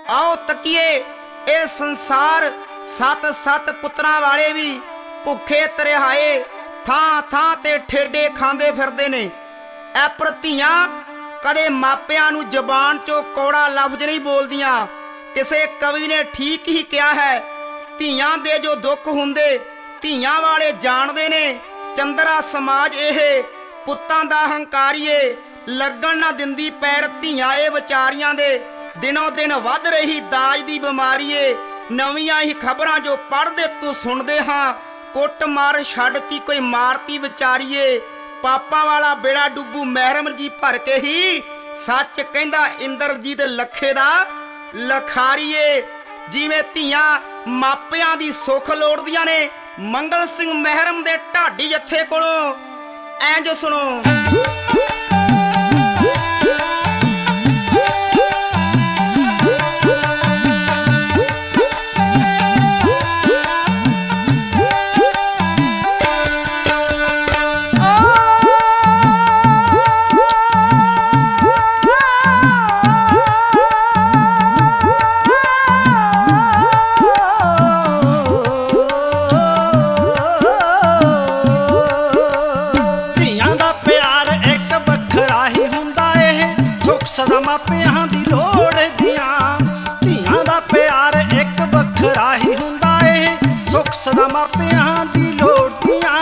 आओ तकीए ਇਹ ਸੰਸਾਰ सत सत पुत्रां वाले भी भुखे तरिहाए थां थां ते ठेडे खांदे फिरदे ने। ऐ पर धीआं कदे मापियां नूं जबान चों कौड़ा लफ्ज नहीं बोलदियां। किसे कवि ने ठीक ही कहा है, धीआं दे जो दुख हुंदे धीआं वाले जाणदे ने। चंद्रा समाज इह पुत्तां दा हंकारीए लगन ना दिंदी पैर धीआं ए विचारियां दे। दिनों दिन वध रही दाज दी बीमारी ए। नवीआं ही खबरां जो पढ़दे तू सुनदे हां, कुट मार छड्डती कोई मारती विचारीए। पापां वाला बेड़ा डुब्बू महरम जी भर के ही सच कहंदा इंद्रजीत लखे दा लखारीए। जिवें धीआं मापियां दी सुख लोड़दियां ने, मंगल सिंह महरम दे ढाडी जत्थे कोलों इंज सुनो। मापियां दी लोड़ दियां धीआं दा प्यार एक वखरा ही हुंदा है। सुख सदा मापियां दी लोड़ दियां।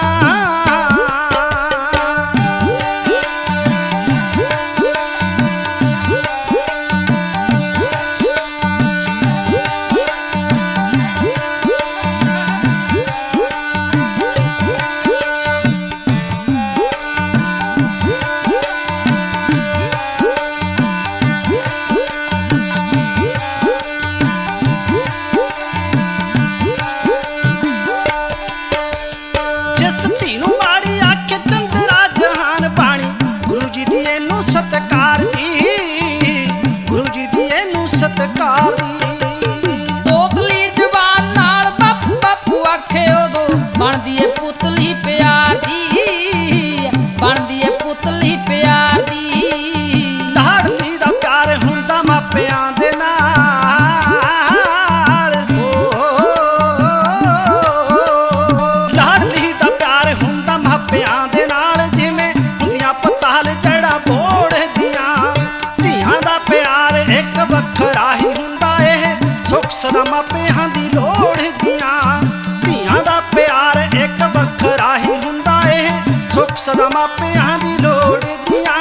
सत्कार दी गुरु जी दी एनू सत्कार दी। तोतली जबान नाल बापू बापू आखे उदों बनदी ए पुतली प्यार दी, बनदी ए पुतली प्यार दी। लाडली दा प्यार हुंदा मापियां दे नाल, लाडली दा प्यार हुंदा मापियां दे नाल। जिवें हुंदियां पताल जड़ा वखरा ही हुंदा है। सुख सदा मापियां दी लोड़ दियां धीआं दा प्यार एक वखरा ही हुंदा है। सुख सदा मापियां दी लोड़ दियां।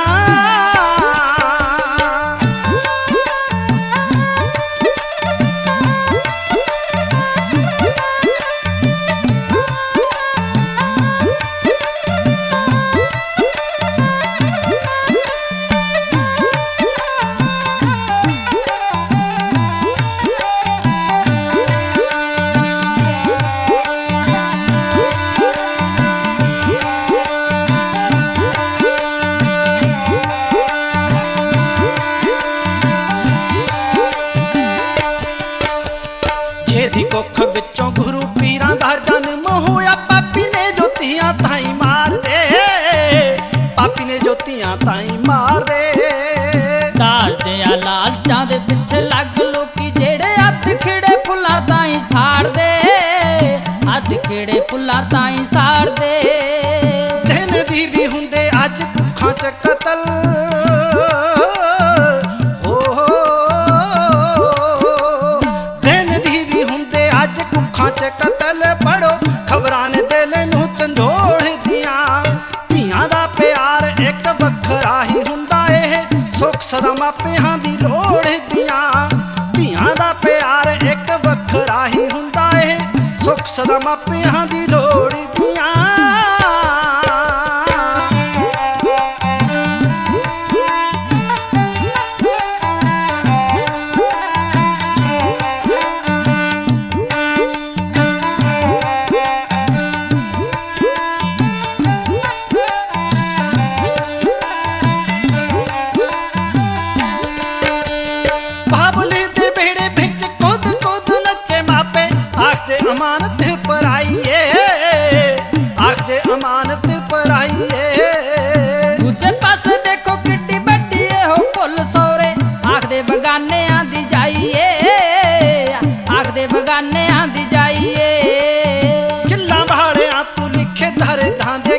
जेदी कुख विचों गुरु पीरां दा जन्म होया, पापी ने जोतियां ताई मार दे, पापी ने जोतियां ताई मार दे। दाज दे लालचां दे पिछे लग लोकी जेड़े अध खिड़े फुल्लां ताई साड़ दे, अध खिड़े फुल्लां ताई साड़ दे। दिन दी भी हुंदे अज भुखां च कतल, कतल पढ़ो खबरां ने दिल नूं झंझोड़ दियां। धीआं दा प्यार एक वखरा ही हुंदा है। सुख सदा मापियां दी लोड़ दियां धीआं दा प्यार एक वखरा ही हुंदा है। सुख सदा मापियां दी लोड़ दियां। बाबली दे बेड़े बिच खुद खुद नचे मापे आखदे अमानत पराई है। ਕੇ ਬਗਾਨਿਆਂ ਦੀ ਜਾਈਏ। ਕਿੱਲਾ ਵਾਲਿਆਂ ਤੂੰ ਲਿਖੇ ਦਰਦਾਂ ਦੇ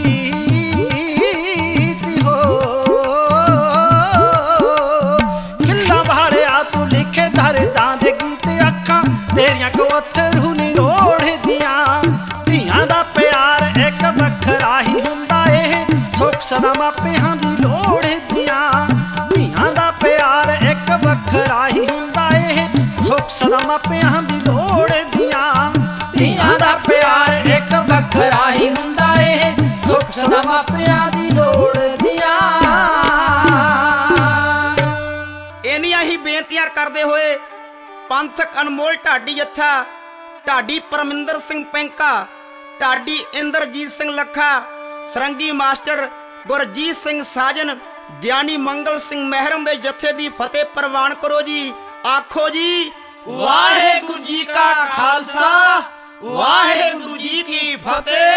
ਗੀਤ ਹੋ, ਕਿੱਲਾ ਵਾਲਿਆਂ ਤੂੰ ਲਿਖੇ ਦਰਦਾਂ ਦੇ ਗੀਤ, ਅੱਖਾਂ ਤੇਰੀਆਂ ਕੋ ਅਥਰੂ ਨੀ ਰੋੜਦੀਆਂ। ਧੀਆਂ ਦਾ ਪਿਆਰ ਇੱਕ ਵੱਖਰਾ ਹੀ ਹੁੰਦਾ ਏ, ਸੁੱਖ ਸਦਾ ਮਾਪਿਆਂ ਦੀ ਲੋੜਦੀਆਂ। ਧੀਆਂ ਦਾ ਪਿਆਰ ਇੱਕ ਵੱਖਰਾ ਹੀ ਹੁੰਦਾ ਏ, ਸੁੱਖ ਸਦਾ ਮਾਪਿਆਂ ਦੀ ਲੋੜਦੀਆਂ। ਧੀਆਂ ਦਾ ਪਿਆਰ ਇੱਕ ਵੱਖਰਾ ਹੀ ਹੁੰਦਾ ਏ, ਸੁੱਖ ਸਦਾ ਮਾਪਿਆਂ ਦੀ ਲੋੜਦੀਆਂ। ਇੰਨੀਆਂ ਹੀ ਬੇਨਤੀਆਂ ਕਰਦੇ ਹੋਏ ਪੰਥਕ ਅਨਮੋਲ ਢਾਡੀ ਜੱਥਾ, ਢਾਡੀ ਪਰਮਿੰਦਰ ਸਿੰਘ ਪੈਂਕਾ, ਢਾਡੀ ਇੰਦਰਜੀਤ ਸਿੰਘ ਲੱਖਾ, ਸਰੰਗੀ ਮਾਸਟਰ ਗੁਰਜੀਤ ਸਿੰਘ ਸਾਜਨ, ਗਿਆਨੀ ਮੰਗਲ ਸਿੰਘ ਮਹਿਰਮ ਦੇ ਜੱਥੇ ਦੀ ਫਤਿਹ ਪ੍ਰਵਾਨ ਕਰੋ ਜੀ। ਆਖੋ ਜੀ ਵਾਹਿਗੁਰੂ ਜੀ ਕਾ ਖਾਲਸਾ, ਵਾਹਿਗੁਰੂ ਜੀ ਕੀ ਫਤਿਹ।